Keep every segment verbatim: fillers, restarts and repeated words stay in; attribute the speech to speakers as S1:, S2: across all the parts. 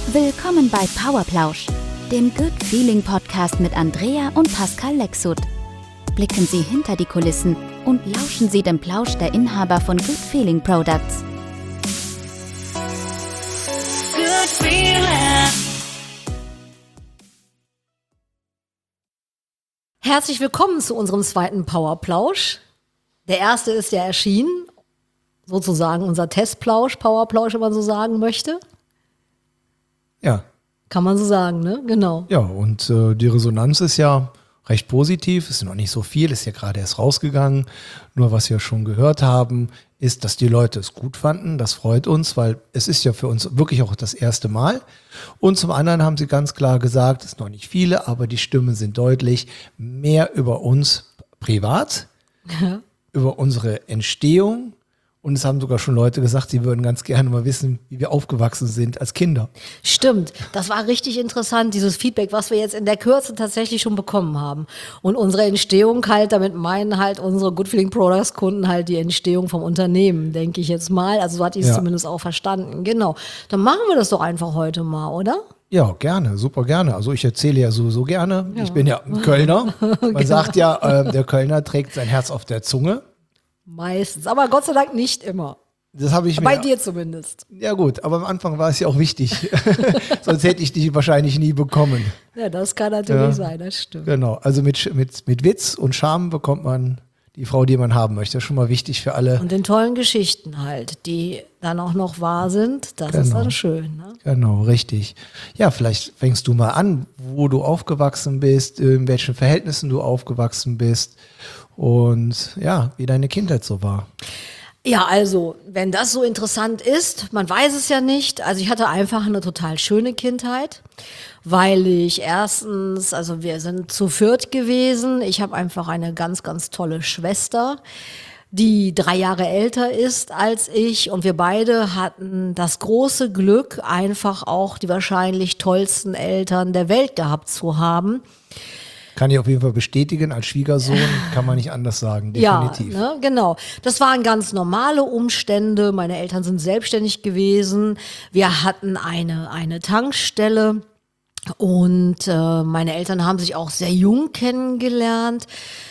S1: Willkommen bei Powerplausch, dem Good Feeling Podcast mit Andrea und Pascal Lexut. Blicken Sie hinter die Kulissen und lauschen Sie dem Plausch der Inhaber von Good Feeling Products.
S2: Good Feeling. Herzlich willkommen zu unserem zweiten Powerplausch. Der erste ist ja erschienen, sozusagen unser Testplausch, Powerplausch, wenn man so sagen möchte.
S3: Ja.
S2: Kann man so sagen, ne? Genau.
S3: Ja, und äh, die Resonanz ist ja recht positiv. Es ist noch nicht so viel, ist ja gerade erst rausgegangen. Nur was wir schon gehört haben, ist, dass die Leute es gut fanden. Das freut uns, weil es ist ja für uns wirklich auch das erste Mal. Und zum anderen haben sie ganz klar gesagt, es sind noch nicht viele, aber die Stimmen sind deutlich mehr über uns privat,
S2: Ja.
S3: über unsere Entstehung. Und es haben sogar schon Leute gesagt, sie würden ganz gerne mal wissen, wie wir aufgewachsen sind als Kinder.
S2: Stimmt, das war richtig interessant, dieses Feedback, was wir jetzt in der Kürze tatsächlich schon bekommen haben. Und unsere Entstehung halt, damit meinen halt unsere Good Feeling Products Kunden halt die Entstehung vom Unternehmen, denke ich jetzt mal. Also so hatte ich es
S3: Ja.
S2: zumindest auch verstanden. Genau, dann machen wir das doch einfach heute mal, oder?
S3: Ja, gerne, super gerne. Also ich erzähle ja sowieso gerne. Ich bin ja ein Kölner. Man sagt ja, äh, der Kölner trägt sein Herz auf der Zunge.
S2: Meistens, aber Gott sei Dank nicht immer.
S3: Das habe ich
S2: Bei
S3: mir.
S2: dir zumindest.
S3: Ja gut, aber am Anfang war es ja auch wichtig. Sonst hätte ich die wahrscheinlich nie bekommen.
S2: Ja, das kann natürlich
S3: Ja.
S2: sein, das stimmt.
S3: Genau, also mit, mit, mit Witz und Charme bekommt man die Frau, die man haben möchte. Das ist schon mal wichtig für alle.
S2: Und den tollen Geschichten halt, die dann auch noch wahr sind, das ist
S3: Genau.
S2: dann schön. Ne?
S3: Genau, richtig. Ja, vielleicht fängst du mal an, wo du aufgewachsen bist, in welchen Verhältnissen du aufgewachsen bist und ja, wie deine Kindheit so war.
S2: Ja, also, wenn das so interessant ist, man weiß es ja nicht. Also ich hatte einfach eine total schöne Kindheit, weil ich erstens, also wir sind zu viert gewesen. Ich habe einfach eine ganz, ganz tolle Schwester, die drei Jahre älter ist als ich. Und wir beide hatten das große Glück, einfach auch die wahrscheinlich tollsten Eltern der Welt gehabt zu haben.
S3: Kann ich auf jeden Fall bestätigen, als Schwiegersohn kann man nicht anders sagen, definitiv.
S2: Ja, ne, genau. Das waren ganz normale Umstände. Meine Eltern sind selbstständig gewesen. Wir hatten eine, eine Tankstelle und äh, meine Eltern haben sich auch sehr jung kennengelernt.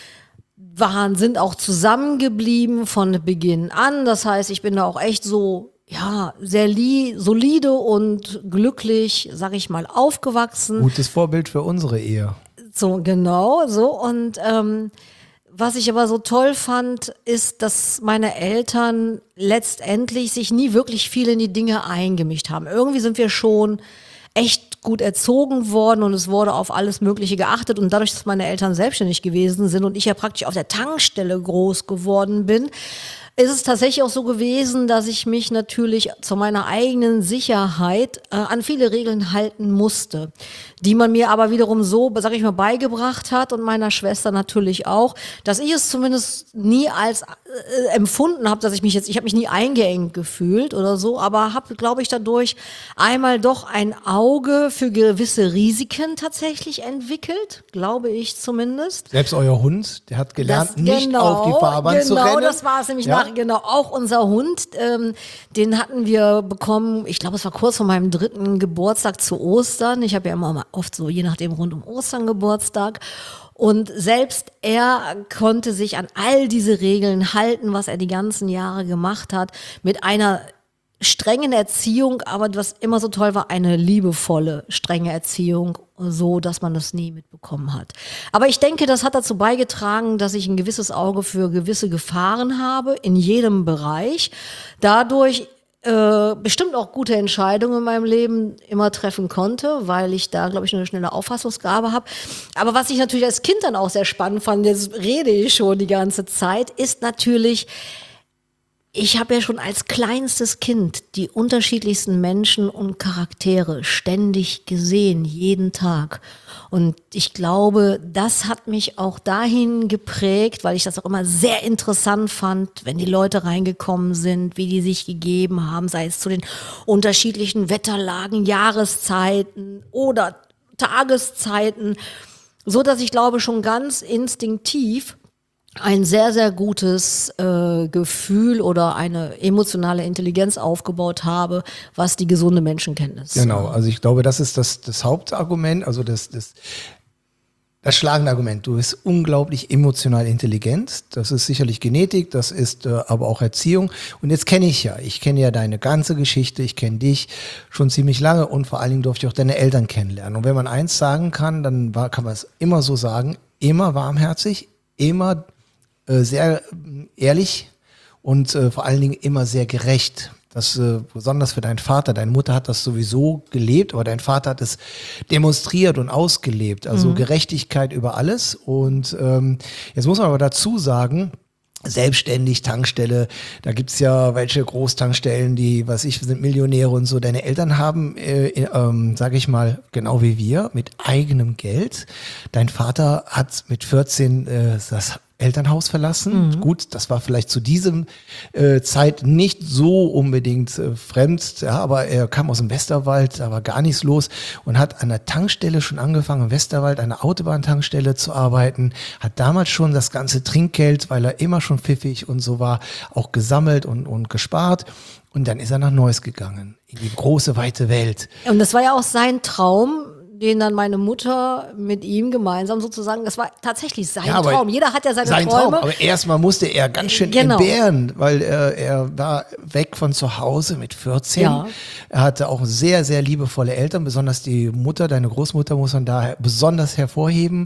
S2: Waren, sind auch zusammengeblieben von Beginn an. Das heißt, ich bin da auch echt so, ja, sehr li- solide und glücklich, sag ich mal, aufgewachsen.
S3: Gutes Vorbild für unsere Ehe.
S2: So, genau, so. Und ähm, was ich aber so toll fand, ist, dass meine Eltern letztendlich sich nie wirklich viel in die Dinge eingemischt haben. Irgendwie sind wir schon echt gut erzogen worden und es wurde auf alles Mögliche geachtet. Und dadurch, dass meine Eltern selbstständig gewesen sind und ich ja praktisch auf der Tankstelle groß geworden bin, ist es tatsächlich auch so gewesen, dass ich mich natürlich zu meiner eigenen Sicherheit äh, an viele Regeln halten musste, die man mir aber wiederum so, sag ich mal, beigebracht hat und meiner Schwester natürlich auch, dass ich es zumindest nie als äh, empfunden habe, dass ich mich jetzt, ich habe mich nie eingeengt gefühlt oder so, aber habe, glaube ich, dadurch einmal doch ein Auge für gewisse Risiken tatsächlich entwickelt, glaube ich zumindest.
S3: Selbst euer Hund, der hat gelernt,
S2: Das-
S3: nicht
S2: genau,
S3: auf die Fahrbahn
S2: genau,
S3: zu rennen.
S2: Genau, das war es nämlich
S3: Ja?
S2: nach, genau, auch unser Hund, ähm, den hatten wir bekommen, ich glaube, es war kurz vor meinem dritten Geburtstag zu Ostern. Ich habe ja immer mal oft so, je nachdem, rund um Ostern Geburtstag. Und selbst er konnte sich an all diese Regeln halten, was er die ganzen Jahre gemacht hat, mit einer strengen Erziehung, aber was immer so toll war, eine liebevolle, strenge Erziehung, so dass man das nie mitbekommen hat. Aber ich denke, das hat dazu beigetragen, dass ich ein gewisses Auge für gewisse Gefahren habe, in jedem Bereich. Dadurch äh, bestimmt auch gute Entscheidungen in meinem Leben immer treffen konnte, weil ich da, glaube ich, eine schnelle Auffassungsgabe habe. Aber was ich natürlich als Kind dann auch sehr spannend fand, jetzt rede ich schon die ganze Zeit, ist natürlich, ich habe ja schon als kleinstes Kind die unterschiedlichsten Menschen und Charaktere ständig gesehen, jeden Tag. Und ich glaube, das hat mich auch dahin geprägt, weil ich das auch immer sehr interessant fand, wenn die Leute reingekommen sind, wie die sich gegeben haben, sei es zu den unterschiedlichen Wetterlagen, Jahreszeiten oder Tageszeiten, so dass ich glaube schon ganz instinktiv ein sehr, sehr gutes äh, Gefühl oder eine emotionale Intelligenz aufgebaut habe, was die gesunde Menschenkenntnis.
S3: Genau, also ich glaube, das ist das, das Hauptargument, also das, das, das schlagende Argument. Du bist unglaublich emotional intelligent. Das ist sicherlich Genetik, das ist äh, aber auch Erziehung. Und jetzt kenne ich ja, ich kenne ja deine ganze Geschichte, ich kenne dich schon ziemlich lange und vor allen Dingen durfte ich auch deine Eltern kennenlernen. Und wenn man eins sagen kann, dann war, kann man es immer so sagen, immer warmherzig, immer äh, sehr ehrlich und äh, vor allen Dingen immer sehr gerecht. Das äh, besonders für deinen Vater. Deine Mutter hat das sowieso gelebt, aber dein Vater hat es demonstriert und ausgelebt. Also mhm. Gerechtigkeit über alles. Und ähm, jetzt muss man aber dazu sagen, selbstständig, Tankstelle, da gibt's ja welche Großtankstellen, die, was ich, sind Millionäre und so. Deine Eltern haben, äh, ähm, sage ich mal, genau wie wir, mit eigenem Geld. Dein Vater hat mit vierzehn äh, das Elternhaus verlassen. Mhm. Gut, das war vielleicht zu diesem äh, Zeit nicht so unbedingt äh, fremd, ja, aber er kam aus dem Westerwald, da war gar nichts los und hat an der Tankstelle schon angefangen, im Westerwald, an der Autobahntankstelle zu arbeiten, hat damals schon das ganze Trinkgeld, weil er immer schon pfiffig und so war, auch gesammelt und, und gespart. Und dann ist er nach Neuss gegangen, in die große, weite Welt.
S2: Und das war ja auch sein Traum, den dann meine Mutter mit ihm gemeinsam sozusagen, das war tatsächlich sein ja, Traum. Jeder hat ja seine
S3: sein
S2: Träume.
S3: Traum, aber erstmal musste er ganz schön
S2: genau.
S3: entbehren, weil er, er war weg von zu Hause mit vierzehn. Ja. Er hatte auch sehr, sehr liebevolle Eltern, besonders die Mutter, deine Großmutter muss man da besonders hervorheben.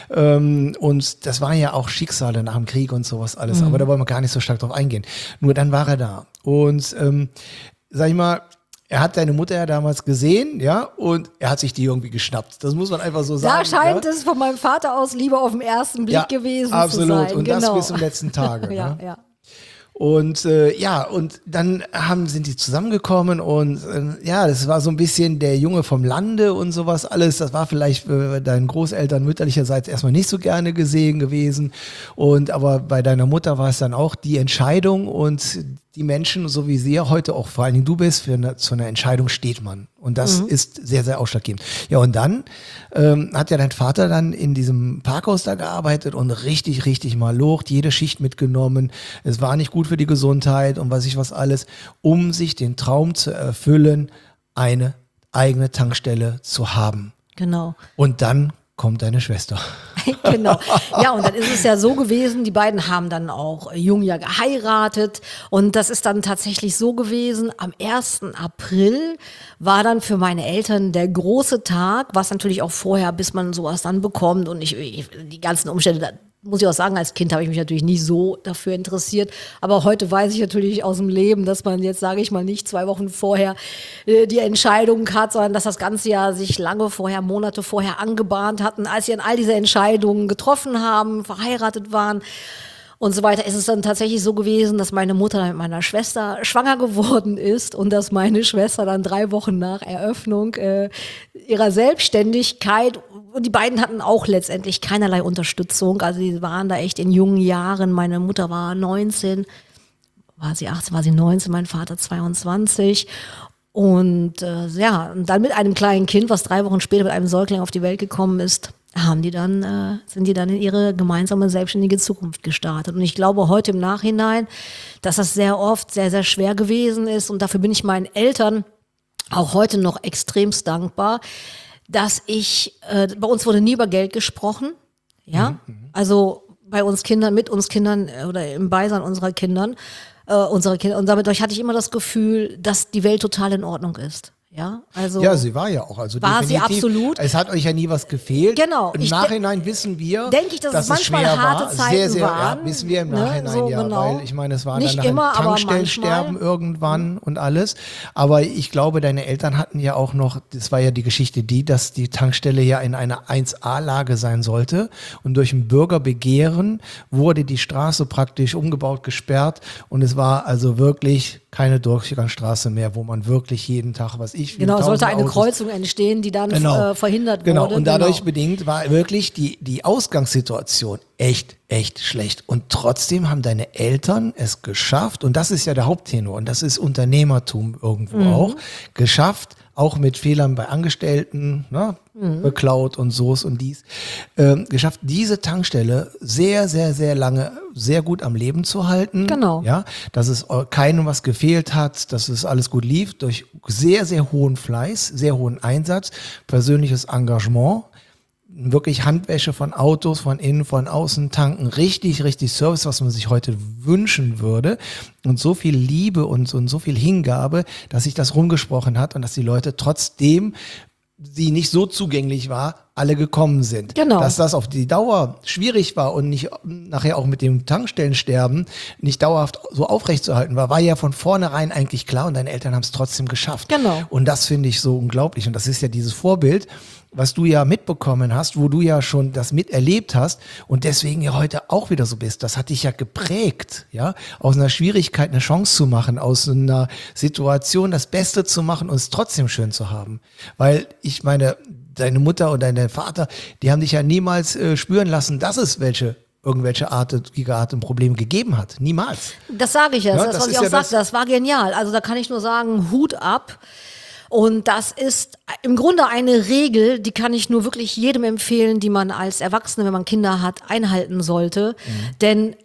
S3: Und das waren ja auch Schicksale nach dem Krieg und sowas alles, mhm. aber da wollen wir gar nicht so stark drauf eingehen. Nur dann war er da. Und ähm, sag ich mal, er hat deine Mutter ja damals gesehen, ja, und er hat sich die irgendwie geschnappt. Das muss man einfach so sagen.
S2: Da scheint
S3: ja?
S2: es von meinem Vater aus lieber auf den ersten Blick ja, gewesen
S3: absolut.
S2: zu sein.
S3: Absolut, und
S2: genau.
S3: das bis zum letzten Tage.
S2: ja,
S3: ne?
S2: ja.
S3: Und äh, ja, und dann haben, sind die zusammengekommen und äh, ja, das war so ein bisschen der Junge vom Lande und sowas alles. Das war vielleicht für deinen Großeltern mütterlicherseits erstmal nicht so gerne gesehen gewesen. Und aber bei deiner Mutter war es dann auch die Entscheidung und die Menschen, so wie sie ja heute auch, vor allen Dingen du bist, für eine, zu einer Entscheidung steht man. Und das mhm. ist sehr, sehr ausschlaggebend. Ja, und dann ähm, hat ja dein Vater dann in diesem Parkhaus da gearbeitet und richtig, richtig mal locht, jede Schicht mitgenommen. Es war nicht gut für die Gesundheit und was ich was alles, um sich den Traum zu erfüllen, eine eigene Tankstelle zu haben.
S2: Genau.
S3: Und dann kommt deine Schwester.
S2: Genau. Ja, und dann ist es ja so gewesen, die beiden haben dann auch jung ja geheiratet und das ist dann tatsächlich so gewesen, am ersten April war dann für meine Eltern der große Tag, was natürlich auch vorher, bis man sowas dann bekommt und ich, ich die ganzen Umstände, da muss ich auch sagen, als Kind habe ich mich natürlich nicht so dafür interessiert, aber heute weiß ich natürlich aus dem Leben, dass man jetzt, sage ich mal, nicht zwei Wochen vorher äh, die Entscheidung hat, sondern dass das ganze Jahr sich lange vorher, Monate vorher angebahnt hatten, als sie dann all diese Entscheidungen getroffen haben, verheiratet waren und so weiter, ist es dann tatsächlich so gewesen, dass meine Mutter dann mit meiner Schwester schwanger geworden ist und dass meine Schwester dann drei Wochen nach Eröffnung äh, ihrer Selbstständigkeit, und die beiden hatten auch letztendlich keinerlei Unterstützung, also die waren da echt in jungen Jahren, meine Mutter war neunzehn, war sie achtzehn, war sie neunzehn, mein Vater zweiundzwanzig und äh, ja, und dann mit einem kleinen Kind, was drei Wochen später mit einem Säugling auf die Welt gekommen ist, haben die dann, äh, sind die dann in ihre gemeinsame selbstständige Zukunft gestartet. Und ich glaube heute im Nachhinein, dass das sehr oft sehr, sehr schwer gewesen ist. Und dafür bin ich meinen Eltern auch heute noch extremst dankbar, dass ich, äh, bei uns wurde nie über Geld gesprochen. Ja, mhm. also bei uns Kindern, mit uns Kindern äh, oder im Beisein unserer Kindern, äh, unsere Kinder. Und damit hatte ich immer das Gefühl, dass die Welt total in Ordnung ist. Ja, also
S3: ja, sie war ja auch. Also
S2: war
S3: definitiv,
S2: sie absolut.
S3: Es hat euch ja nie was gefehlt.
S2: Genau.
S3: Im Nachhinein wissen wir,
S2: denke ich, dass, dass es manchmal
S3: es schwer
S2: harte
S3: war.
S2: Zeiten
S3: sehr, sehr,
S2: waren.
S3: Ja, wissen wir im
S2: ne?
S3: Nachhinein,
S2: so,
S3: ja.
S2: Genau.
S3: Weil ich meine, es war
S2: nicht
S3: dann
S2: immer,
S3: ein Tankstellensterben irgendwann mhm. und alles. Aber ich glaube, deine Eltern hatten ja auch noch, das war ja die Geschichte die, dass die Tankstelle ja in einer eins A-Lage sein sollte. Und durch ein Bürgerbegehren wurde die Straße praktisch umgebaut, gesperrt. Und es war also wirklich keine Durchgangsstraße mehr, wo man wirklich jeden Tag, was ich...
S2: Genau, es sollte eine Autos, Kreuzung entstehen, die dann
S3: genau,
S2: äh, verhindert
S3: genau.
S2: wurde.
S3: Und dadurch
S2: genau.
S3: bedingt war wirklich die, die Ausgangssituation echt, echt schlecht. Und trotzdem haben deine Eltern es geschafft, und das ist ja der Haupttenor, und das ist Unternehmertum irgendwo mhm. auch, geschafft, auch mit Fehlern bei Angestellten, ne, mhm. beklaut und so's und dies, ähm, geschafft, diese Tankstelle sehr, sehr, sehr lange sehr gut am Leben zu halten.
S2: Genau.
S3: Ja, dass es keinem was gefehlt hat, dass es alles gut lief, durch sehr, sehr hohen Fleiß, sehr hohen Einsatz, persönliches Engagement, wirklich Handwäsche von Autos, von innen, von außen, tanken, richtig, richtig Service, was man sich heute wünschen würde und so viel Liebe und, und so viel Hingabe, dass sich das rumgesprochen hat und dass die Leute trotzdem sie nicht so zugänglich war, alle gekommen sind.
S2: Genau.
S3: Dass das auf die Dauer schwierig war und nicht nachher auch mit dem Tankstellensterben nicht dauerhaft so aufrechtzuerhalten war, war ja von vornherein eigentlich klar und deine Eltern haben es trotzdem geschafft.
S2: Genau.
S3: Und das finde ich so unglaublich und das ist ja dieses Vorbild, was du ja mitbekommen hast, wo du ja schon das miterlebt hast und deswegen ja heute auch wieder so bist. Das hat dich ja geprägt, ja, aus einer Schwierigkeit eine Chance zu machen, aus einer Situation das Beste zu machen und es trotzdem schön zu haben. Weil ich meine, deine Mutter und dein Vater, die haben dich ja niemals äh, spüren lassen, dass es welche irgendwelche artige Probleme gegeben hat. Niemals.
S2: Das sage ich ja,
S3: Ja,
S2: das,
S3: das
S2: was
S3: ist
S2: ich auch
S3: ja
S2: sagte,
S3: das-
S2: das war genial. Also da kann ich nur sagen, Hut ab. Und das ist im Grunde eine Regel, die kann ich nur wirklich jedem empfehlen, die man als Erwachsene, wenn man Kinder hat, einhalten sollte.
S3: Mhm.
S2: Denn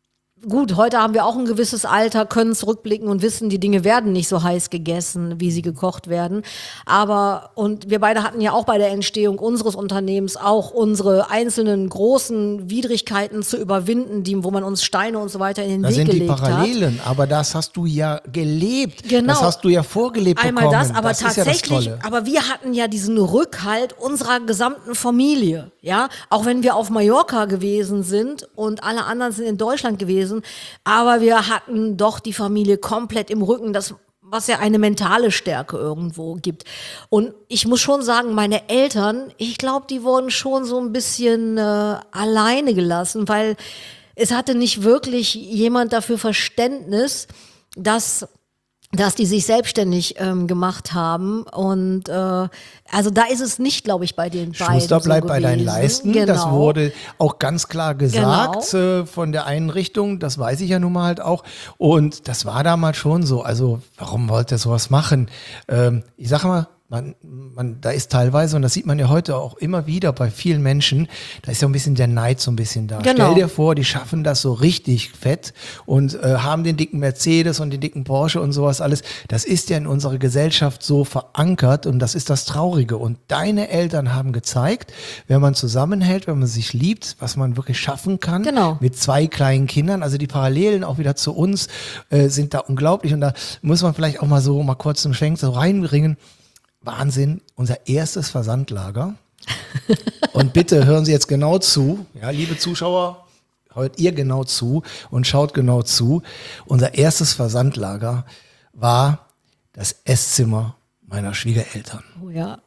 S2: gut, heute haben wir auch ein gewisses Alter, können zurückblicken und wissen, die Dinge werden nicht so heiß gegessen, wie sie gekocht werden. Aber, und wir beide hatten ja auch bei der Entstehung unseres Unternehmens auch unsere einzelnen großen Widrigkeiten zu überwinden, die, wo man uns Steine und so weiter in den
S3: Da
S2: Weg
S3: sind die
S2: gelegt hat.
S3: Parallelen, aber das hast du ja gelebt.
S2: Genau.
S3: Das hast du ja vorgelebt
S2: Einmal
S3: bekommen.
S2: das, aber
S3: das ist ja das
S2: tatsächlich,
S3: Tolle.
S2: aber wir hatten ja diesen Rückhalt unserer gesamten Familie, ja, auch wenn wir auf Mallorca gewesen sind und alle anderen sind in Deutschland gewesen, aber wir hatten doch die Familie komplett im Rücken, das was ja eine mentale Stärke irgendwo gibt. Und ich muss schon sagen, meine Eltern, ich glaube, die wurden schon so ein bisschen äh, alleine gelassen, weil es hatte nicht wirklich jemand dafür Verständnis, dass dass die sich selbstständig ähm, gemacht haben und äh, also da ist es nicht, glaube ich, bei den beiden
S3: Schuster bleibt
S2: so
S3: bei deinen
S2: gewesen.
S3: Leisten.
S2: Genau.
S3: Das wurde auch ganz klar gesagt
S2: Genau.
S3: äh, von der Einrichtung. Das weiß ich ja nun mal halt auch. Und das war damals schon so. Also warum wollte er sowas machen? Ähm, ich sage mal, man, man, da ist teilweise, und das sieht man ja heute auch immer wieder bei vielen Menschen, da ist ja ein bisschen der Neid so ein bisschen da.
S2: Genau.
S3: Stell dir vor, die schaffen das so richtig fett und äh, haben den dicken Mercedes und den dicken Porsche und sowas alles. Das ist ja in unserer Gesellschaft so verankert und das ist das Traurige. Und deine Eltern haben gezeigt, wenn man zusammenhält, wenn man sich liebt, was man wirklich schaffen kann.
S2: Genau.
S3: Mit zwei kleinen Kindern. Also die Parallelen auch wieder zu uns äh, sind da unglaublich. Und da muss man vielleicht auch mal so mal kurz einen Schwenk so reinbringen. Wahnsinn, unser erstes Versandlager. Und bitte hören Sie jetzt genau zu, ja, liebe Zuschauer, hört ihr genau zu und schaut genau zu. Unser erstes Versandlager war das Esszimmer meiner Schwiegereltern.
S2: Oh ja.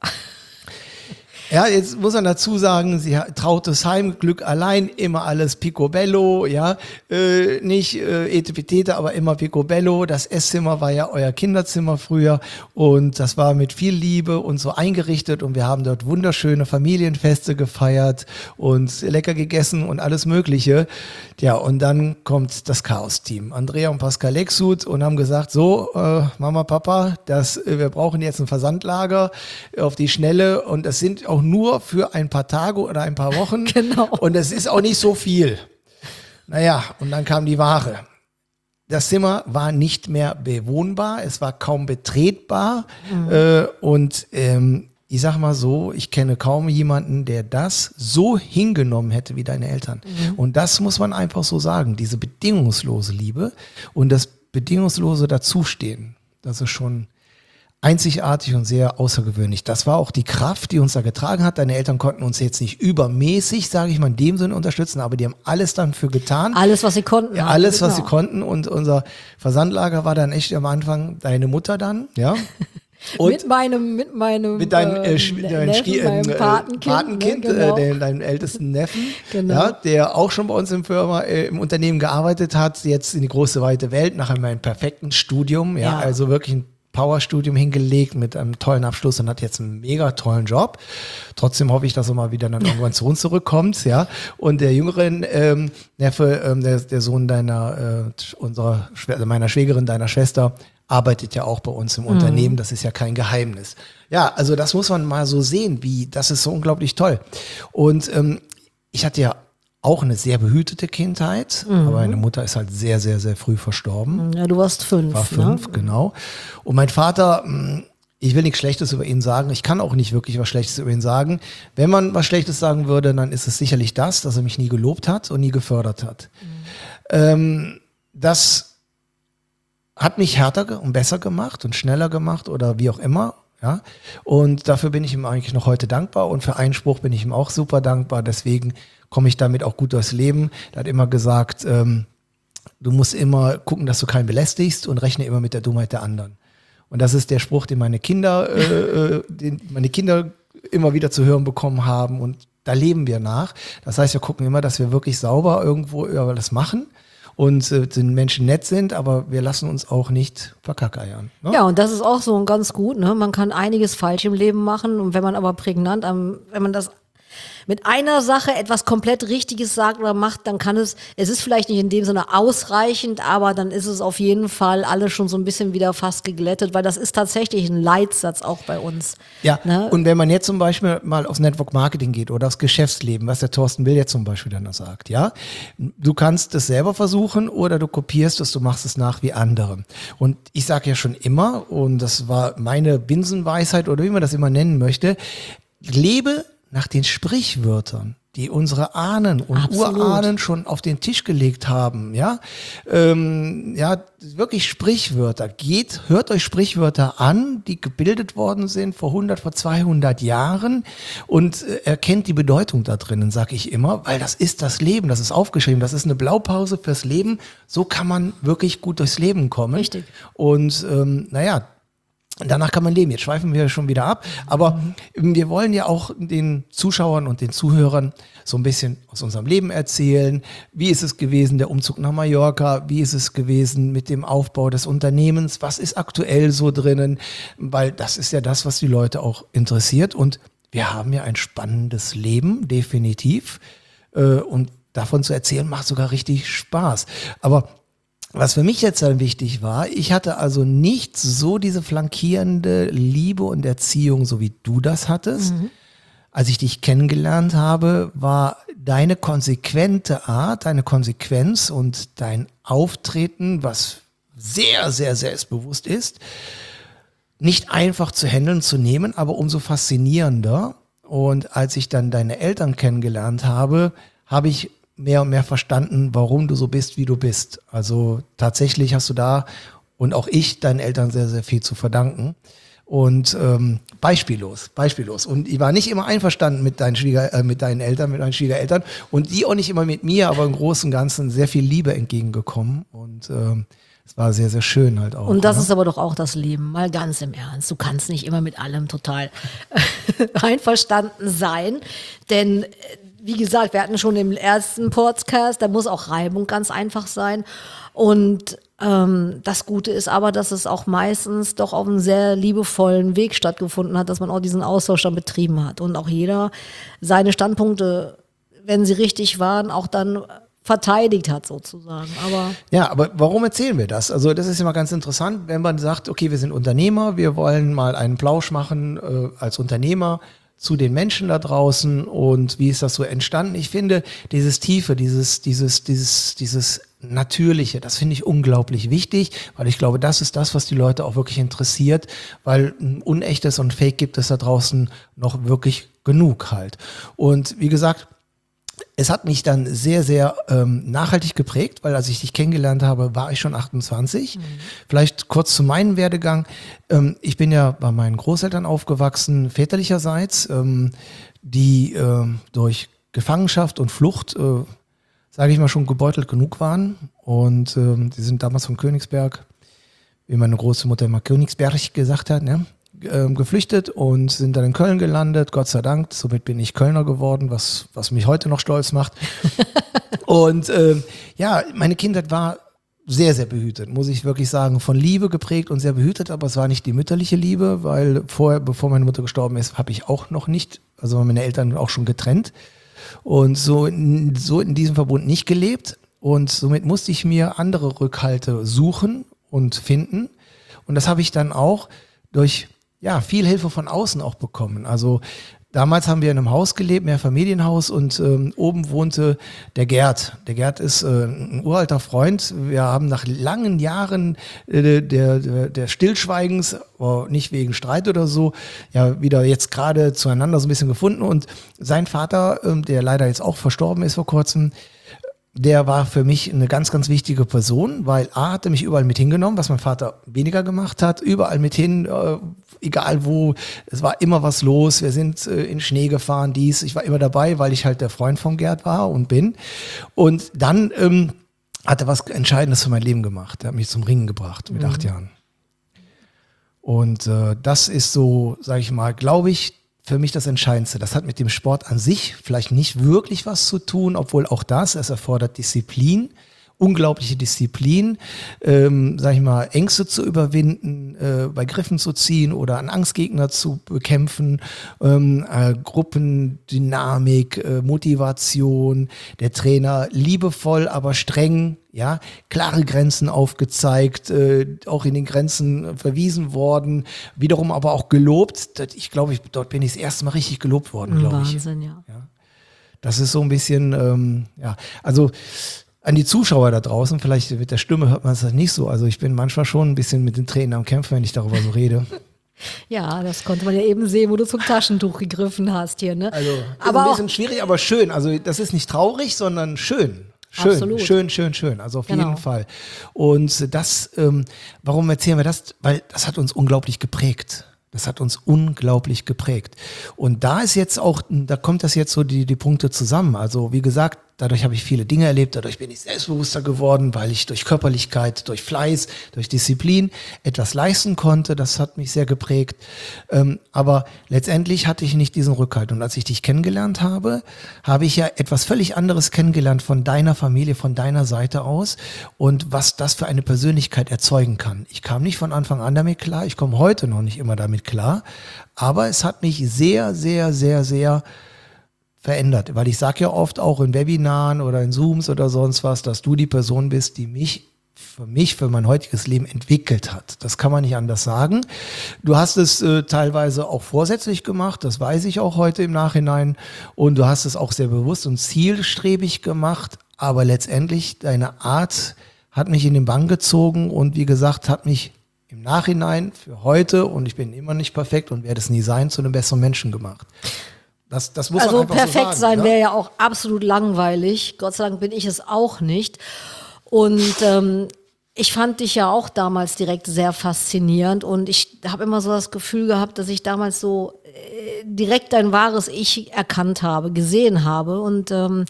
S3: Ja, jetzt muss man dazu sagen, sie hat trautes Heimglück allein, immer alles Picobello, ja, äh, nicht äh, Etepetete, aber immer Picobello. Das Esszimmer war ja euer Kinderzimmer früher und das war mit viel Liebe und so eingerichtet und wir haben dort wunderschöne Familienfeste gefeiert und lecker gegessen und alles Mögliche. Ja, und dann kommt das Chaos-Team, Andrea und Pascal Lexut, und haben gesagt, so, äh, Mama, Papa, das, äh, wir brauchen jetzt ein Versandlager auf die Schnelle und das sind auch nur für ein paar Tage oder ein paar Wochen.
S2: Genau.
S3: Und es ist auch nicht so viel. Naja, und dann kam die Ware. Das Zimmer war nicht mehr bewohnbar, es war kaum betretbar. Mhm. Äh, und ähm, ich sag mal so, ich kenne kaum jemanden, der das so hingenommen hätte wie deine Eltern. Mhm. Und das muss man einfach so sagen, diese bedingungslose Liebe und das bedingungslose Dazustehen, das ist schon einzigartig und sehr außergewöhnlich. Das war auch die Kraft, die uns da getragen hat. Deine Eltern konnten uns jetzt nicht übermäßig, sage ich mal, in dem Sinne unterstützen, aber die haben alles dann für getan.
S2: Alles, was sie konnten.
S3: Ja, alles, was sie konnten. Und unser Versandlager war dann echt am Anfang deine Mutter dann, ja. Und
S2: mit meinem, mit meinem,
S3: mit deinem, äh,
S2: äh,
S3: deinem,
S2: Neffen,
S3: Schrie-
S2: meinem
S3: äh,
S2: Patenkind,
S3: Patenkind
S2: ne, genau.
S3: äh, den, deinem ältesten Neffen,
S2: Genau.
S3: ja, der auch schon bei uns im Firma, äh, im Unternehmen gearbeitet hat, jetzt in die große weite Welt, nach einem perfekten Studium, ja,
S2: Ja.
S3: also wirklich ein Powerstudium hingelegt mit einem tollen Abschluss und hat jetzt einen mega tollen Job. Trotzdem hoffe ich, dass er mal wieder dann irgendwann zu uns zurückkommt, ja. Und der jüngere ähm, Neffe, ähm, der, der Sohn deiner, äh, unserer, Schw- meiner Schwägerin, deiner Schwester, arbeitet ja auch bei uns im mhm. Unternehmen, das ist ja kein Geheimnis. Ja, also das muss man mal so sehen, wie, das ist so unglaublich toll. Und ähm, ich hatte ja auch eine sehr behütete Kindheit, mhm. aber meine Mutter ist halt sehr, sehr, sehr früh verstorben.
S2: Ja, du warst fünf.
S3: War fünf,
S2: ne?
S3: genau. Und mein Vater, ich will nichts Schlechtes über ihn sagen, ich kann auch nicht wirklich was Schlechtes über ihn sagen. Wenn man was Schlechtes sagen würde, dann ist es sicherlich das, dass er mich nie gelobt hat und nie gefördert hat. Mhm. Ähm, das hat mich härter und besser gemacht und schneller gemacht oder wie auch immer. Ja, und dafür bin ich ihm eigentlich noch heute dankbar und für einen Spruch bin ich ihm auch super dankbar, deswegen komme ich damit auch gut durchs Leben. Er hat immer gesagt, ähm, du musst immer gucken, dass du keinen belästigst und rechne immer mit der Dummheit der anderen. Und das ist der Spruch, den meine Kinder, äh, den meine Kinder immer wieder zu hören bekommen haben und da leben wir nach. Das heißt, wir gucken immer, dass wir wirklich sauber irgendwo über das machen. Und äh, den Menschen nett sind, aber wir lassen uns auch nicht verkackeiern. Ne?
S2: Ja, und das ist auch so ganz gut. Ne? Man kann einiges falsch im Leben machen und wenn man aber prägnant, am, wenn man das mit einer Sache etwas komplett Richtiges sagt oder macht, dann kann es, es ist vielleicht nicht in dem Sinne ausreichend, aber dann ist es auf jeden Fall alles schon so ein bisschen wieder fast geglättet, weil das ist tatsächlich ein Leitsatz auch bei uns.
S3: Ja,
S2: ne?
S3: Und wenn man jetzt zum Beispiel mal aufs Network Marketing geht oder aufs Geschäftsleben, was der Thorsten Will jetzt zum Beispiel dann noch sagt, ja, du kannst es selber versuchen oder du kopierst es, du machst es nach wie andere. Und ich sage ja schon immer, und das war meine Binsenweisheit oder wie man das immer nennen möchte, lebe nach den Sprichwörtern, die unsere Ahnen und
S2: Absolut.
S3: Urahnen schon auf den Tisch gelegt haben, ja, ähm, ja, wirklich Sprichwörter. Geht, hört euch Sprichwörter an, die gebildet worden sind vor hundert, vor zweihundert Jahren und äh, erkennt die Bedeutung da drinnen, sag ich immer, weil das ist das Leben, das ist aufgeschrieben, das ist eine Blaupause fürs Leben. So kann man wirklich gut durchs Leben kommen.
S2: Richtig.
S3: Und ähm, naja, danach kann man leben. Jetzt schweifen wir schon wieder ab. Aber mhm. wir wollen ja auch den Zuschauern und den Zuhörern so ein bisschen aus unserem Leben erzählen. Wie ist es gewesen, der Umzug nach Mallorca? Wie ist es gewesen mit dem Aufbau des Unternehmens? Was ist aktuell so drinnen? Weil das ist ja das, was die Leute auch interessiert. Und wir haben ja ein spannendes Leben, definitiv. Und davon zu erzählen, macht sogar richtig Spaß. Aber was für mich jetzt dann wichtig war, ich hatte also nicht so diese flankierende Liebe und Erziehung, so wie du das hattest. Mhm. Als ich dich kennengelernt habe, war deine konsequente Art, deine Konsequenz und dein Auftreten, was sehr, sehr selbstbewusst ist, nicht einfach zu handeln, zu nehmen, aber umso faszinierender. Und als ich dann deine Eltern kennengelernt habe, habe ich mehr und mehr verstanden, warum du so bist, wie du bist. Also tatsächlich hast du da und auch ich deinen Eltern sehr, sehr viel zu verdanken. Und ähm, beispiellos, beispiellos. Und ich war nicht immer einverstanden mit deinen Schwieger, äh, mit deinen Eltern, mit deinen Schwiegereltern und die auch nicht immer mit mir, aber im Großen und Ganzen sehr viel Liebe entgegengekommen. Und ähm, es war sehr, sehr schön halt auch.
S2: Und das
S3: ne?
S2: ist aber doch auch das Leben, mal ganz im Ernst. Du kannst nicht immer mit allem total einverstanden sein, denn wie gesagt, wir hatten schon im ersten Podcast, da muss auch Reibung ganz einfach sein. Und ähm, das Gute ist aber, dass es auch meistens doch auf einem sehr liebevollen Weg stattgefunden hat, dass man auch diesen Austausch dann betrieben hat. Und auch jeder seine Standpunkte, wenn sie richtig waren, auch dann verteidigt hat sozusagen. Aber
S3: ja, aber warum erzählen wir das? Also das ist immer ganz interessant, wenn man sagt, okay, wir sind Unternehmer, wir wollen mal einen Plausch machen äh, als Unternehmer zu den Menschen da draußen und wie ist das so entstanden? Ich finde dieses Tiefe, dieses, dieses, dieses, dieses Natürliche, das finde ich unglaublich wichtig, weil ich glaube, das ist das, was die Leute auch wirklich interessiert, weil ein Unechtes und Fake gibt es da draußen noch wirklich genug halt. Und wie gesagt, es hat mich dann sehr, sehr ähm, nachhaltig geprägt, weil als ich dich kennengelernt habe, war ich schon achtundzwanzig. Mhm. Vielleicht kurz zu meinem Werdegang. Ähm, ich bin ja bei meinen Großeltern aufgewachsen, väterlicherseits, ähm, die äh, durch Gefangenschaft und Flucht, äh, sage ich mal, schon gebeutelt genug waren. Und ähm, die sind damals von Königsberg, wie meine Großmutter immer Königsberg gesagt hat, ne? geflüchtet und sind dann in Köln gelandet, Gott sei Dank. Somit bin ich Kölner geworden, was, was mich heute noch stolz macht. Und ähm, ja, meine Kindheit war sehr, sehr behütet, muss ich wirklich sagen. Von Liebe geprägt und sehr behütet, aber es war nicht die mütterliche Liebe, weil vorher, bevor meine Mutter gestorben ist, habe ich auch noch nicht, also waren meine Eltern auch schon getrennt und so in, so in diesem Verbund nicht gelebt. Und somit musste ich mir andere Rückhalte suchen und finden. Und das habe ich dann auch durch ja viel Hilfe von außen auch bekommen. Also damals haben wir in einem Haus gelebt, Mehrfamilienhaus, und ähm, oben wohnte der Gerd. Der Gerd ist äh, ein uralter Freund. Wir haben nach langen Jahren äh, der, der, der Stillschweigens, oh, nicht wegen Streit oder so, ja wieder jetzt gerade zueinander so ein bisschen gefunden. Und sein Vater, ähm, der leider jetzt auch verstorben ist vor kurzem, der war für mich eine ganz, ganz wichtige Person, weil A hatte mich überall mit hingenommen, was mein Vater weniger gemacht hat, überall mit hin, äh, egal wo, es war immer was los, wir sind äh, in Schnee gefahren, dies, ich war immer dabei, weil ich halt der Freund von Gerd war und bin. Und dann ähm, hat er was Entscheidendes für mein Leben gemacht, er hat mich zum Ringen gebracht mit mhm. acht Jahren. Und äh, das ist so, sage ich mal, glaube ich, für mich das Entscheidendste. Das hat mit dem Sport an sich vielleicht nicht wirklich was zu tun, obwohl auch das, es erfordert Disziplin, unglaubliche Disziplin, ähm, sag ich mal, Ängste zu überwinden, äh, bei Griffen zu ziehen oder einen Angstgegner zu bekämpfen, ähm, äh, Gruppendynamik, äh, Motivation, der Trainer liebevoll, aber streng, ja, klare Grenzen aufgezeigt, äh, auch in den Grenzen verwiesen worden, wiederum aber auch gelobt. Ich glaube, ich, dort bin ich das erste Mal richtig gelobt worden, glaube ich.
S2: Wahnsinn, ja.
S3: ja. Das ist so ein bisschen, ähm, ja, also an die Zuschauer da draußen, vielleicht mit der Stimme hört man es nicht so, also ich bin manchmal schon ein bisschen mit den Tränen am Kämpfen, wenn ich darüber so rede.
S2: Ja, das konnte man ja eben sehen, wo du zum Taschentuch gegriffen hast hier, ne?
S3: Also,
S2: aber
S3: ist ein bisschen auch schwierig, aber schön, also das ist nicht traurig, sondern schön. Schön,
S2: Absolut.
S3: schön, schön, schön. Also auf
S2: genau.
S3: jeden Fall. Und das, ähm, warum erzählen wir das? Weil das hat uns unglaublich geprägt. Das hat uns unglaublich geprägt. Und da ist jetzt auch, da kommt das jetzt so die, die Punkte zusammen. Also wie gesagt, dadurch habe ich viele Dinge erlebt, dadurch bin ich selbstbewusster geworden, weil ich durch Körperlichkeit, durch Fleiß, durch Disziplin etwas leisten konnte. Das hat mich sehr geprägt. Ähm, aber letztendlich hatte ich nicht diesen Rückhalt. Und als ich dich kennengelernt habe, habe ich ja etwas völlig anderes kennengelernt von deiner Familie, von deiner Seite aus und was das für eine Persönlichkeit erzeugen kann. Ich kam nicht von Anfang an damit klar, ich komme heute noch nicht immer damit klar, aber es hat mich sehr, sehr, sehr, sehr verändert, weil ich sage ja oft auch in Webinaren oder in Zooms oder sonst was, dass du die Person bist, die mich für mich, für mein heutiges Leben entwickelt hat. Das kann man nicht anders sagen. Du hast es äh, teilweise auch vorsätzlich gemacht, das weiß ich auch heute im Nachhinein, und du hast es auch sehr bewusst und zielstrebig gemacht, aber letztendlich deine Art hat mich in den Bann gezogen und wie gesagt, hat mich im Nachhinein für heute, und ich bin immer nicht perfekt und werde es nie sein, zu einem besseren Menschen gemacht. Das, das muss
S2: also
S3: man einfach
S2: perfekt
S3: so sagen,
S2: sein
S3: ne?
S2: wäre ja auch absolut langweilig. Gott sei Dank bin ich es auch nicht. Und ähm, ich fand dich ja auch damals direkt sehr faszinierend. Und ich habe immer so das Gefühl gehabt, dass ich damals so äh, direkt dein wahres Ich erkannt habe, gesehen habe. Und ähm,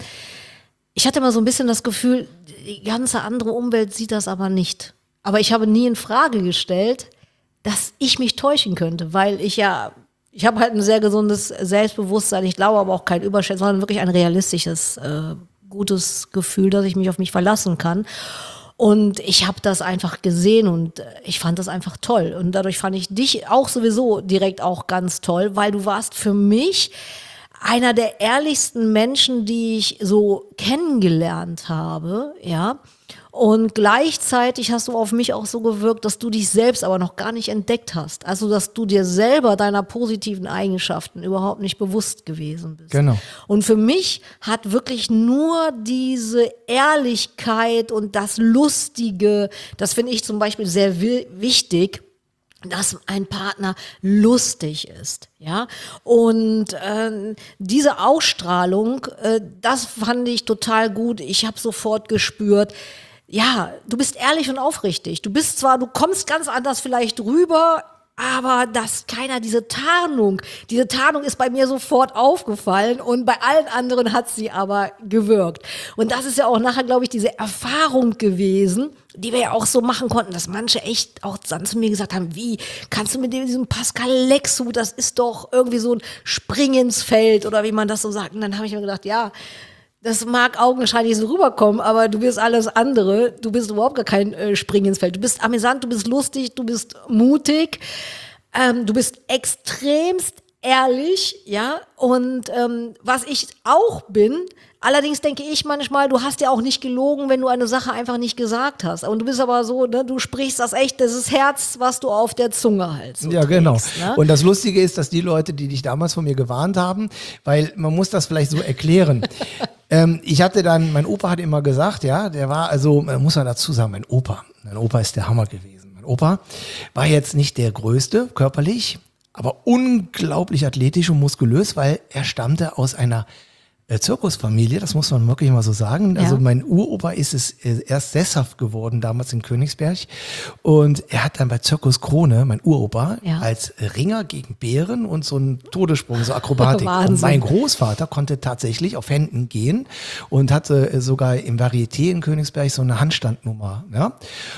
S2: ich hatte immer so ein bisschen das Gefühl, die ganze andere Umwelt sieht das aber nicht. Aber ich habe nie in Frage gestellt, dass ich mich täuschen könnte, weil ich ja Ich habe halt ein sehr gesundes Selbstbewusstsein, ich glaube aber auch kein Überschätzen, sondern wirklich ein realistisches, äh, gutes Gefühl, dass ich mich auf mich verlassen kann. Und ich habe das einfach gesehen und ich fand das einfach toll. Und dadurch fand ich dich auch sowieso direkt auch ganz toll, weil du warst für mich einer der ehrlichsten Menschen, die ich so kennengelernt habe, ja. Und gleichzeitig hast du auf mich auch so gewirkt, dass du dich selbst aber noch gar nicht entdeckt hast. Also, dass du dir selber deiner positiven Eigenschaften überhaupt nicht bewusst gewesen bist.
S3: Genau.
S2: Und für mich hat wirklich nur diese Ehrlichkeit und das Lustige, das finde ich zum Beispiel sehr wi- wichtig, dass ein Partner lustig ist, ja, und äh, diese Ausstrahlung, äh, das fand ich total gut. Ich habe sofort gespürt, ja, du bist ehrlich und aufrichtig. Du bist zwar, du kommst ganz anders vielleicht rüber, aber dass keiner diese Tarnung, diese Tarnung ist bei mir sofort aufgefallen und bei allen anderen hat sie aber gewirkt. Und das ist ja auch nachher, glaube ich, diese Erfahrung gewesen, die wir ja auch so machen konnten, dass manche echt auch dann zu mir gesagt haben, wie kannst du mit dem, diesem Pascal Lexu, das ist doch irgendwie so ein Spring ins Feld oder wie man das so sagt. Und dann habe ich mir gedacht, ja, das mag augenscheinlich so rüberkommen, aber du bist alles andere. Du bist überhaupt gar kein äh, Spring ins Feld. Du bist amüsant, du bist lustig, du bist mutig, ähm, du bist extremst ehrlich, ja, und ähm, was ich auch bin, allerdings denke ich manchmal, du hast ja auch nicht gelogen, wenn du eine Sache einfach nicht gesagt hast. Und du bist aber so, ne, du sprichst das echt, das ist Herz, was du auf der Zunge halt so
S3: Ja,
S2: trägst,
S3: genau.
S2: Ne?
S3: Und das Lustige ist, dass die Leute, die dich damals von mir gewarnt haben, weil man muss das vielleicht so erklären. ähm, ich hatte dann, mein Opa hat immer gesagt, ja, der war also, man muss man dazu sagen, mein Opa, mein Opa ist der Hammer gewesen. Mein Opa war jetzt nicht der Größte körperlich, aber unglaublich athletisch und muskulös, weil er stammte aus einer äh, Zirkusfamilie, das muss man wirklich mal so sagen.
S2: Ja.
S3: Also mein Uropa ist es äh, erst sesshaft geworden, damals in Königsberg. Und er hat dann bei Zirkus Krone, mein Uropa,
S2: Ja.
S3: als Ringer gegen Bären und so einen Todessprung, so Akrobatik.
S2: Wahnsinn.
S3: Und mein Großvater konnte tatsächlich auf Händen gehen und hatte äh, sogar im Varieté in Königsberg so eine Handstandnummer. Ja?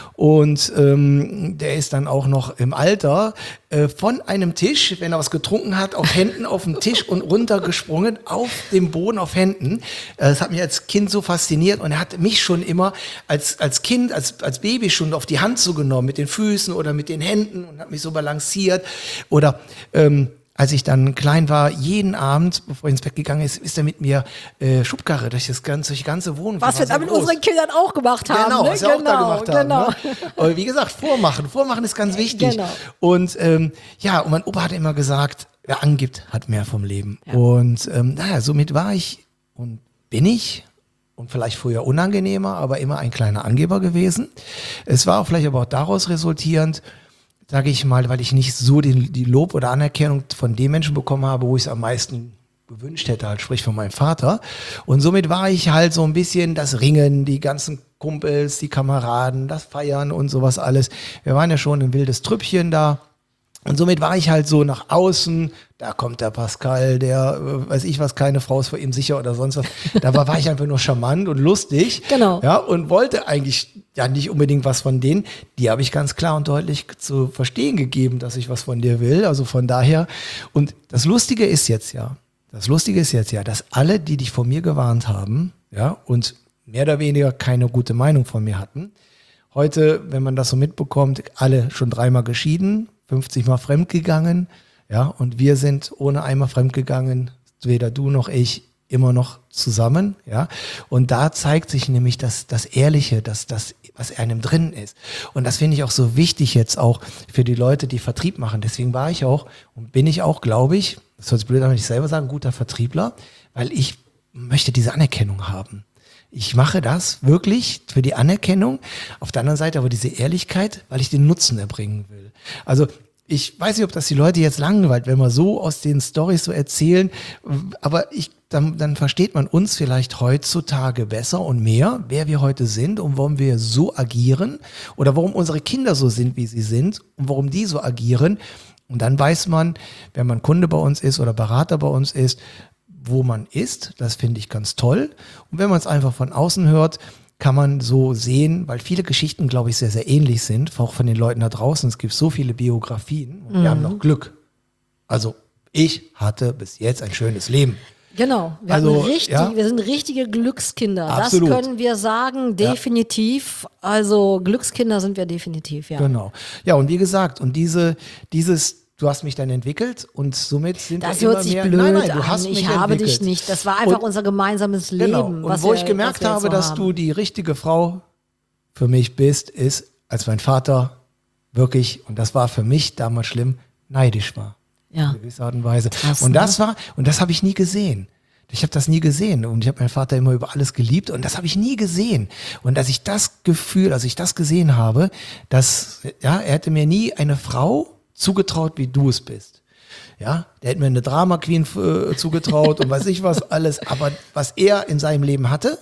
S3: Und ähm, der ist dann auch noch im Alter äh, von einem Tisch, wenn er was getrunken hat, auf Händen auf den Tisch und runtergesprungen auf dem Boden auf Händen. Äh, das hat mich als Kind so fasziniert und er hat mich schon immer als, als Kind, als, als Baby schon auf die Hand so genommen, mit den Füßen oder mit den Händen und hat mich so balanciert. Oder ähm, als ich dann klein war, jeden Abend, bevor ich ins Bett gegangen ist, ist er mit mir äh, Schubkarre durch das ganze, durch die ganze Wohnung.
S2: Was wir da mit unseren Kindern auch gemacht haben.
S3: Genau,
S2: ne?
S3: was wir
S2: genau,
S3: auch da gemacht
S2: genau.
S3: haben. Ne? Aber wie gesagt, vormachen. Vormachen ist ganz wichtig.
S2: Genau.
S3: Und ähm, ja, und mein Opa hat immer gesagt, wer angibt, hat mehr vom Leben.
S2: Ja.
S3: Und ähm, naja, somit war ich und bin ich und vielleicht früher unangenehmer, aber immer ein kleiner Angeber gewesen. Es war auch vielleicht aber auch daraus resultierend, sage ich mal, weil ich nicht so die, die Lob oder Anerkennung von den Menschen bekommen habe, wo ich es am meisten gewünscht hätte, halt sprich von meinem Vater. Und somit war ich halt so ein bisschen das Ringen, die ganzen Kumpels, die Kameraden, das Feiern und sowas alles. Wir waren ja schon ein wildes Trüppchen da. Und somit war ich halt so nach außen, da kommt der Pascal, der, äh, weiß ich was, keine Frau ist vor ihm sicher oder sonst was. Da war, war ich einfach nur charmant und lustig.
S2: Genau.
S3: Ja, und wollte eigentlich ja nicht unbedingt was von denen. Die habe ich ganz klar und deutlich zu verstehen gegeben, dass ich was von dir will. Also von daher. Und das Lustige ist jetzt ja, das Lustige ist jetzt ja, dass alle, die dich vor mir gewarnt haben, ja, und mehr oder weniger keine gute Meinung von mir hatten, heute, wenn man das so mitbekommt, alle schon dreimal geschieden, fünfzig Mal fremdgegangen, ja, und wir sind ohne einmal fremdgegangen, weder du noch ich, immer noch zusammen, ja, und da zeigt sich nämlich das, das Ehrliche, das, das, was einem drin ist. Und das finde ich auch so wichtig jetzt auch für die Leute, die Vertrieb machen. Deswegen war ich auch und bin ich auch, glaube ich, das hört sich blöd an, wenn ich selber sage, ein guter Vertriebler, weil ich möchte diese Anerkennung haben. Ich mache das wirklich für die Anerkennung, auf der anderen Seite aber diese Ehrlichkeit, weil ich den Nutzen erbringen will. Also ich weiß nicht, ob das die Leute jetzt langweilt, wenn wir so aus den Storys so erzählen, aber ich, dann, dann versteht man uns vielleicht heutzutage besser und mehr, wer wir heute sind und warum wir so agieren oder warum unsere Kinder so sind, wie sie sind und warum die so agieren. Und dann weiß man, wenn man Kunde bei uns ist oder Berater bei uns ist, wo man ist. Das finde ich ganz toll. Und wenn man es einfach von außen hört, kann man so sehen, weil viele Geschichten, glaube ich, sehr, sehr ähnlich sind, auch von den Leuten da draußen. Es gibt so viele Biografien und wir
S2: Mhm.
S3: haben noch Glück. Also ich hatte bis jetzt ein schönes Leben.
S2: Genau, wir,
S3: Also,
S2: hatten richtig,
S3: ja.
S2: wir sind richtige Glückskinder.
S3: Absolut.
S2: Das können wir sagen, definitiv. Also Glückskinder sind wir definitiv, ja.
S3: Genau. Ja, und wie gesagt, und diese, dieses, du hast mich dann entwickelt und somit sind
S2: Das
S3: wir
S2: hört
S3: immer
S2: sich
S3: mehr,
S2: blöd
S3: nein, nein, du
S2: an.
S3: hast
S2: Ich
S3: mich
S2: habe
S3: entwickelt.
S2: dich nicht. Das war einfach
S3: Und-
S2: unser gemeinsames Leben.
S3: Genau. Und
S2: was
S3: wo
S2: wir,
S3: ich gemerkt
S2: was wir jetzt
S3: habe,
S2: so
S3: dass
S2: haben.
S3: du die richtige Frau für mich bist, ist, als mein Vater wirklich, und das war für mich damals schlimm, neidisch war.
S2: Ja.
S3: In gewisser Art und Weise.
S2: Krass,
S3: und das
S2: ne?
S3: war, und das habe ich nie gesehen. Ich habe das nie gesehen und ich habe meinen Vater immer über alles geliebt und das habe ich nie gesehen. Und als ich das Gefühl, als ich das gesehen habe, dass, ja, er hätte mir nie eine Frau zugetraut, wie du es bist. Ja, der hätte mir eine Drama Queen äh, zugetraut und weiß ich was alles. Aber was er in seinem Leben hatte,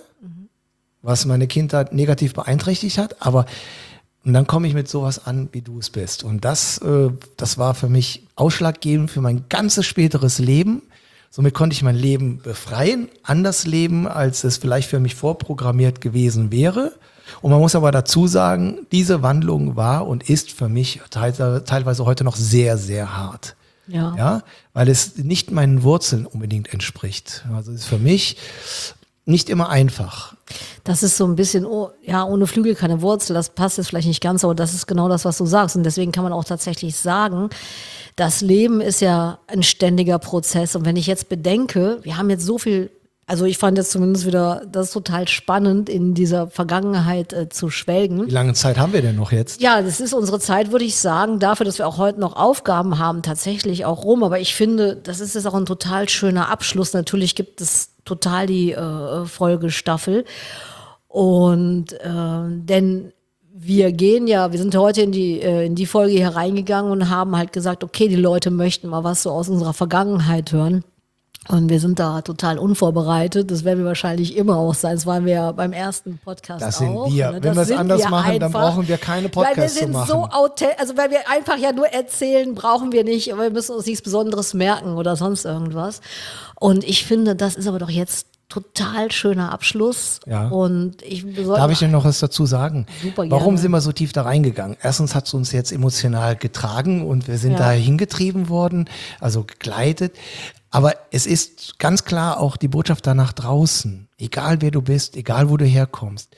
S3: was meine Kindheit negativ beeinträchtigt hat, aber und dann komme ich mit sowas an, wie du es bist. Und das, äh, das war für mich ausschlaggebend für mein ganzes späteres Leben. Somit konnte ich mein Leben befreien, anders leben, als es vielleicht für mich vorprogrammiert gewesen wäre. Und man muss aber dazu sagen, diese Wandlung war und ist für mich teil- teilweise heute noch sehr, sehr hart.
S2: Ja.
S3: Ja, weil es nicht meinen Wurzeln unbedingt entspricht. Also es ist für mich, nicht immer einfach.
S2: Das ist so ein bisschen, oh, ja, ohne Flügel keine Wurzel, das passt jetzt vielleicht nicht ganz, aber das ist genau das, was du sagst. Und deswegen kann man auch tatsächlich sagen, das Leben ist ja ein ständiger Prozess. Und wenn ich jetzt bedenke, wir haben jetzt so viel, also ich fand jetzt zumindest wieder, das ist total spannend, in dieser Vergangenheit äh, zu schwelgen.
S3: Wie lange Zeit haben wir denn noch jetzt?
S2: Ja, das ist unsere Zeit, würde ich sagen, dafür, dass wir auch heute noch Aufgaben haben, tatsächlich auch rum. Aber ich finde, das ist jetzt auch ein total schöner Abschluss. Natürlich gibt es total die äh, Folgestaffel. Und äh, denn wir gehen ja, wir sind heute in die, äh, in die Folge hier reingegangen und haben halt gesagt, okay, die Leute möchten mal was so aus unserer Vergangenheit hören. Und wir sind da total unvorbereitet. Das werden wir wahrscheinlich immer auch sein. Das waren wir ja beim ersten Podcast auch.
S3: Das sind wir.
S2: Ne?
S3: Wenn wir es anders
S2: wir
S3: machen, dann
S2: einfach,
S3: brauchen wir keine Podcasts zu
S2: machen. Weil wir
S3: machen.
S2: sind so authentisch, also weil wir einfach ja nur erzählen, brauchen wir nicht, aber wir müssen uns nichts Besonderes merken oder sonst irgendwas. Und ich finde, das ist aber doch jetzt total schöner Abschluss.
S3: Ja.
S2: Und ich
S3: Darf ich denn noch was dazu sagen?
S2: Super gerne.
S3: Warum sind wir so tief da reingegangen? Erstens hat es uns jetzt emotional getragen und wir sind
S2: Ja.
S3: da hingetrieben worden, also gegleitet. Aber es ist ganz klar auch die Botschaft da nach draußen. Egal wer du bist, egal wo du herkommst.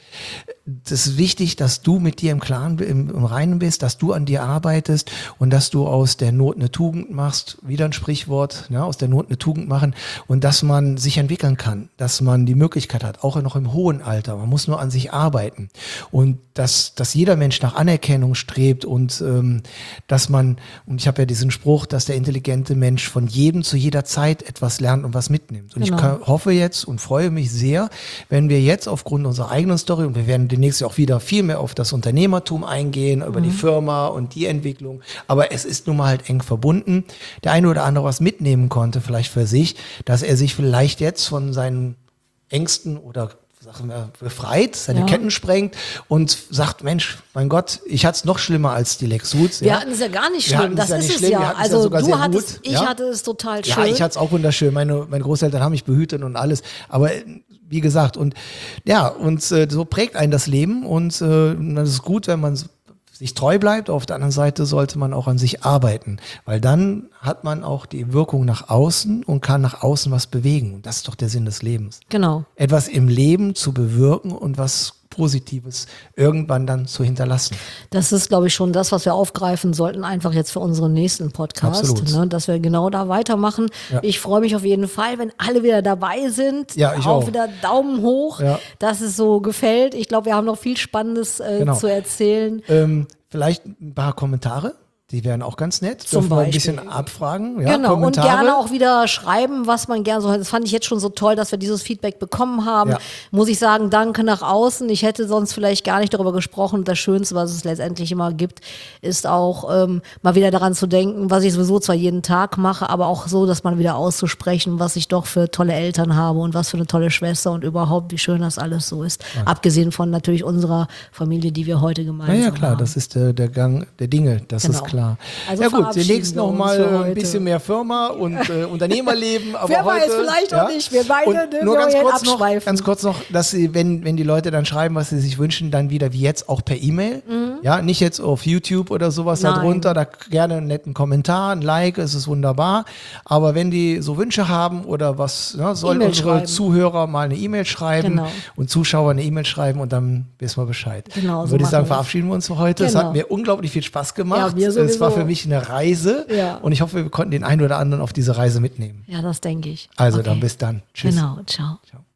S3: Das ist wichtig, dass du mit dir im Klaren, im, im Reinen bist, dass du an dir arbeitest und dass du aus der Not eine Tugend machst. Wieder ein Sprichwort, ne? Aus der Not eine Tugend machen und dass man sich entwickeln kann, dass man die Möglichkeit hat, auch noch im hohen Alter. Man muss nur an sich arbeiten und dass, dass jeder Mensch nach Anerkennung strebt und ähm, dass man, und ich habe ja diesen Spruch, dass der intelligente Mensch von jedem zu jeder Zeit etwas lernt und was mitnimmt. Und
S2: Genau.
S3: ich kann, hoffe jetzt und freue mich sehr, wenn wir jetzt aufgrund unserer eigenen Story, und wir werden demnächst auch wieder viel mehr auf das Unternehmertum eingehen, über
S2: Mhm.
S3: die Firma und die Entwicklung, aber es ist nun mal halt eng verbunden. Der eine oder andere was mitnehmen konnte, vielleicht für sich, dass er sich vielleicht jetzt von seinen Ängsten oder sagen wir, befreit, seine
S2: Ja.
S3: Ketten sprengt und sagt, Mensch, mein Gott, ich hatte es noch schlimmer als die Lex Suits.
S2: Wir
S3: ja.
S2: hatten es ja gar nicht
S3: Wir
S2: schlimm,
S3: hatten
S2: das
S3: es ja
S2: ist
S3: nicht
S2: es
S3: schlimm, wir
S2: ja.
S3: hatten es ja
S2: Also
S3: sogar
S2: du
S3: sehr
S2: hattest,
S3: gut,
S2: ich
S3: ja.
S2: hatte es total
S3: Ja,
S2: schön.
S3: ich hatte es auch wunderschön. Meine, meine Großeltern haben mich behütet und alles. Aber äh, wie gesagt, und ja, und äh, so prägt einen das Leben und äh, das ist gut, wenn man sich treu bleibt. Auf der anderen Seite sollte man auch an sich arbeiten, weil dann hat man auch die Wirkung nach außen und kann nach außen was bewegen. Und das ist doch der Sinn des Lebens.
S2: Genau.
S3: Etwas im Leben zu bewirken und was Positives irgendwann dann zu hinterlassen.
S2: Das ist, glaube ich, schon das, was wir aufgreifen sollten, einfach jetzt für unseren nächsten Podcast,
S3: Absolut.
S2: ne, dass wir genau da weitermachen.
S3: Ja.
S2: Ich freue mich auf jeden Fall, wenn alle wieder dabei sind.
S3: Ja, ich
S2: auch.
S3: auch.
S2: Wieder Daumen hoch,
S3: Ja.
S2: dass es so gefällt. Ich glaube, wir haben noch viel Spannendes äh,
S3: Genau.
S2: zu erzählen.
S3: Ähm, vielleicht ein paar Kommentare. Die wären auch ganz nett.
S2: Zum
S3: Dürfen wir ein
S2: Beispiel.
S3: bisschen abfragen. Ja,
S2: Genau, und
S3: Kommentare.
S2: gerne auch wieder schreiben, was man gerne so hat. Das fand ich jetzt schon so toll, dass wir dieses Feedback bekommen haben.
S3: Ja.
S2: Muss ich sagen, danke nach außen. Ich hätte sonst vielleicht gar nicht darüber gesprochen. Und das Schönste, was es letztendlich immer gibt, ist auch ähm, mal wieder daran zu denken, was ich sowieso zwar jeden Tag mache, aber auch so, dass man wieder auszusprechen, was ich doch für tolle Eltern habe und was für eine tolle Schwester und überhaupt, wie schön das alles so ist. Ja. Abgesehen von natürlich unserer Familie, die wir heute gemeinsam haben.
S3: Ja, ja, klar,
S2: haben.
S3: das ist der, der Gang der Dinge, das
S2: Genau.
S3: ist klar.
S2: Also
S3: ja gut,
S2: verabschieden
S3: demnächst
S2: wir
S3: noch
S2: uns
S3: mal
S2: für
S3: ein
S2: heute.
S3: bisschen mehr Firma und äh, Unternehmerleben. Aber
S2: Wer
S3: heute,
S2: weiß, vielleicht
S3: ja.
S2: auch nicht. Wir beide,
S3: Und
S2: ne,
S3: nur
S2: wir
S3: ganz
S2: wollen
S3: kurz, noch,
S2: abschweifen.
S3: ganz kurz noch, dass sie, wenn, wenn die Leute dann schreiben, was sie sich wünschen, dann wieder wie jetzt auch per E-Mail. Ja, nicht jetzt auf YouTube oder sowas
S2: Nein.
S3: darunter. Da gerne einen netten Kommentar, ein Like, es ist wunderbar. Aber wenn die so Wünsche haben oder was, ne, sollen
S2: E-Mail
S3: unsere
S2: schreiben.
S3: Zuhörer mal eine E-Mail schreiben
S2: Genau.
S3: und Zuschauer eine E-Mail schreiben und dann wissen wir Bescheid.
S2: Genau,
S3: Dann
S2: so
S3: würde ich
S2: machen
S3: sagen,
S2: wir's.
S3: verabschieden wir uns für heute. Es
S2: Genau.
S3: hat mir unglaublich viel Spaß gemacht.
S2: Ja, mir
S3: es war
S2: sowieso.
S3: für mich eine Reise
S2: Ja.
S3: und ich hoffe, wir konnten den einen oder anderen auf diese Reise mitnehmen.
S2: Ja, das denke ich.
S3: Also
S2: Okay.
S3: dann bis dann. Tschüss.
S2: Genau, ciao.
S3: Ciao.